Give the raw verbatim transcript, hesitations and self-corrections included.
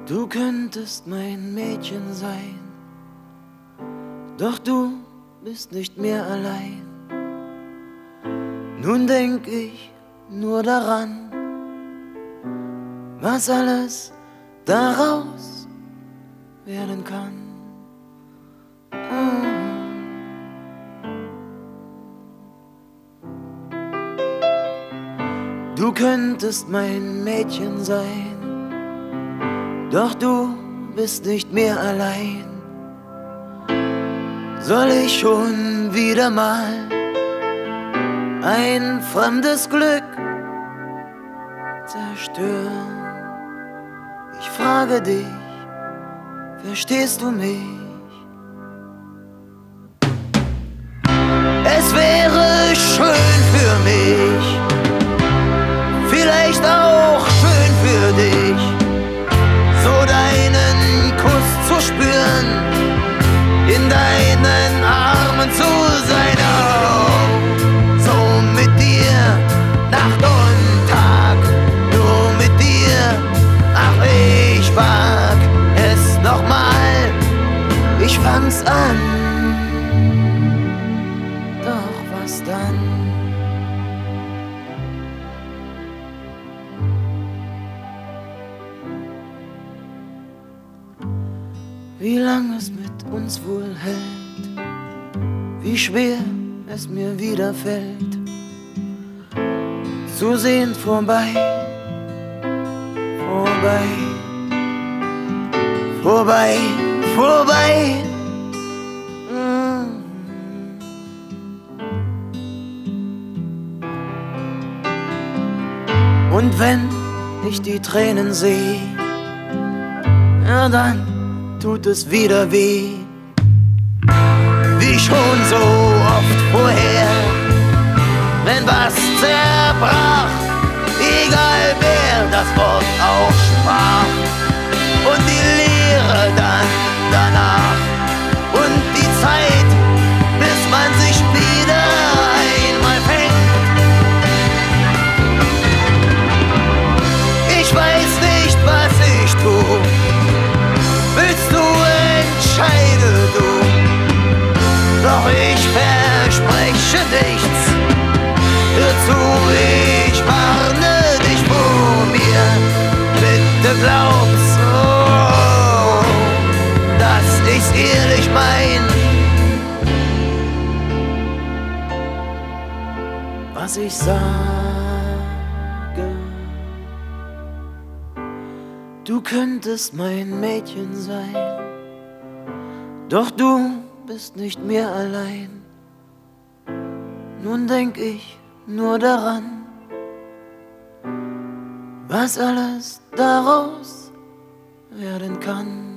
Du könntest mein Mädchen sein, doch du bist nicht mehr allein. Nun denk ich nur daran, was alles daraus werden kann. Mm. Du könntest mein Mädchen sein, doch du bist nicht mehr allein. Soll ich schon wieder mal ein fremdes Glück zerstören? Ich frage dich, verstehst du mich? Es wäre schön für mich, vielleicht auch schön für dich, so deinen Kuss zu spüren, in deinen Armen zu sein, oh, so mit dir, Nacht und Tag, nur mit dir, ach ich wag es nochmal, ich fang's an, doch was dann? Wie lang es mit uns wohl hält, wie schwer es mir wieder fällt, zu sehen vorbei, vorbei, vorbei, vorbei. Mm. Und wenn ich die Tränen seh, ja dann tut es wieder weh, wie schon so oft vorher, wenn was zerbrach, egal wer das Wort auch sprach, und die Leere dann danach, und die Zeit, bis man sich wieder einmal fängt. Ich weiß nicht, was ich tu. Willst du, entscheide du, doch ich verspreche nichts. Hör zu, ich warne dich vor mir. Bitte glaub's, oh, dass ich's ehrlich mein. Was ich sage, du könntest mein Mädchen sein, doch du bist nicht mehr allein. Nun denk ich nur daran, was alles daraus werden kann.